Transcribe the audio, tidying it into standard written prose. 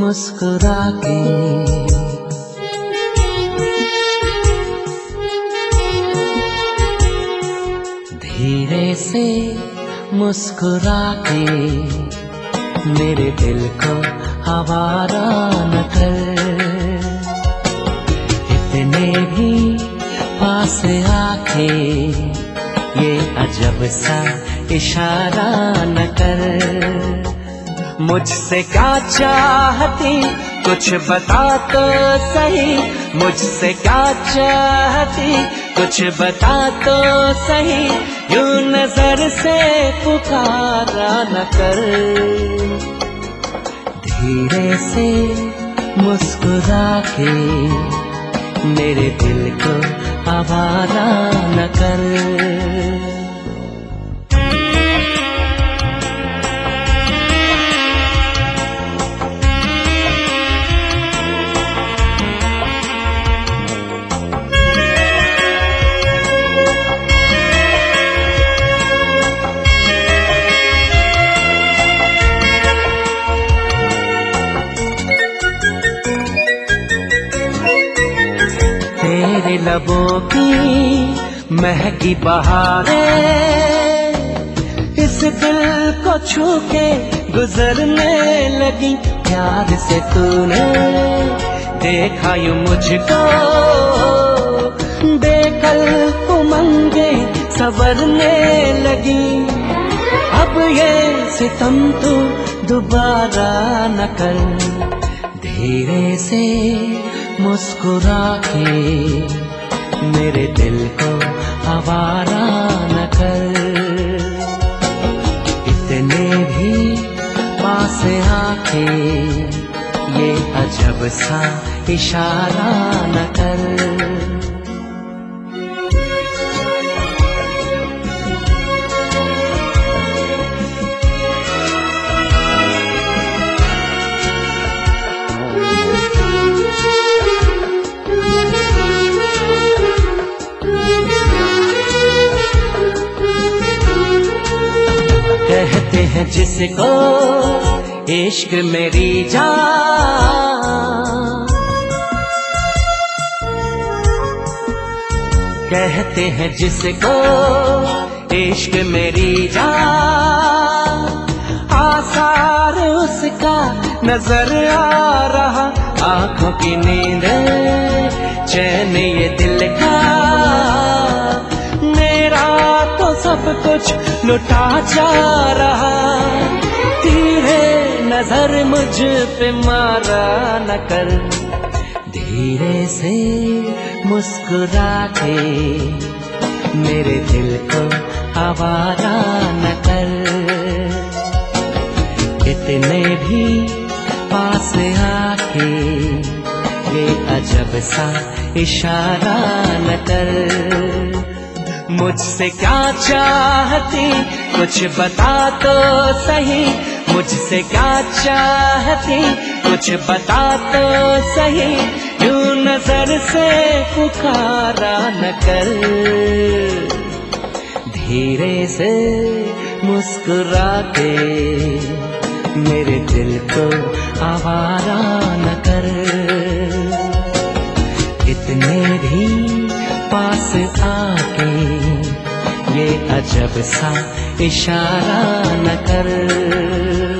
मुस्कुरा के। धीरे से मुस्कुरा के मेरे दिल को आवारा न कर। इतने भी पास आके ये अजब सा इशारा न कर। मुझसे क्या चाहती कुछ बता तो सही, मुझसे क्या चाहती कुछ बता तो सही। यूं नजर से पुकारा न कर। धीरे से मुस्कुरा के मेरे दिल को आवारा न कर। तेरे लबों की महकी बहारें इस दिल को छू के गुजरने लगी। प्यार से तूने देखा यूं मुझको, बेकल उमंगे संवरने लगी। अब ये सितम तू दोबारा न कर। धीरे से मुस्कुरा के मेरे दिल को आवारा न कर। इतने भी पास आके ये अजब सा इशारा न कर। कहते हैं जिसको इश्क मेरी जान, कहते हैं जिसको इश्क मेरी जान। आसार उसका नजर आ रहा, आंखों की नींद चैन ये दिल का। मेरा तो सब कुछ लुटा जा रहा। तेरे नजर मुझ पे मारा न कर। धीरे से मुस्कुरा के मेरे दिल को आवारा न कर। इतने भी पास आके ये अजब सा इशारा न कर। मुझसे क्या चाहती कुछ बता तो सही, मुझसे क्या चाहती कुछ बता तो सही। यूं नजर से पुकारा न कर। धीरे से मुस्कुरा के मेरे दिल को आवारा न कर। इतने भी पास आके ये अजब सा इशारा न कर।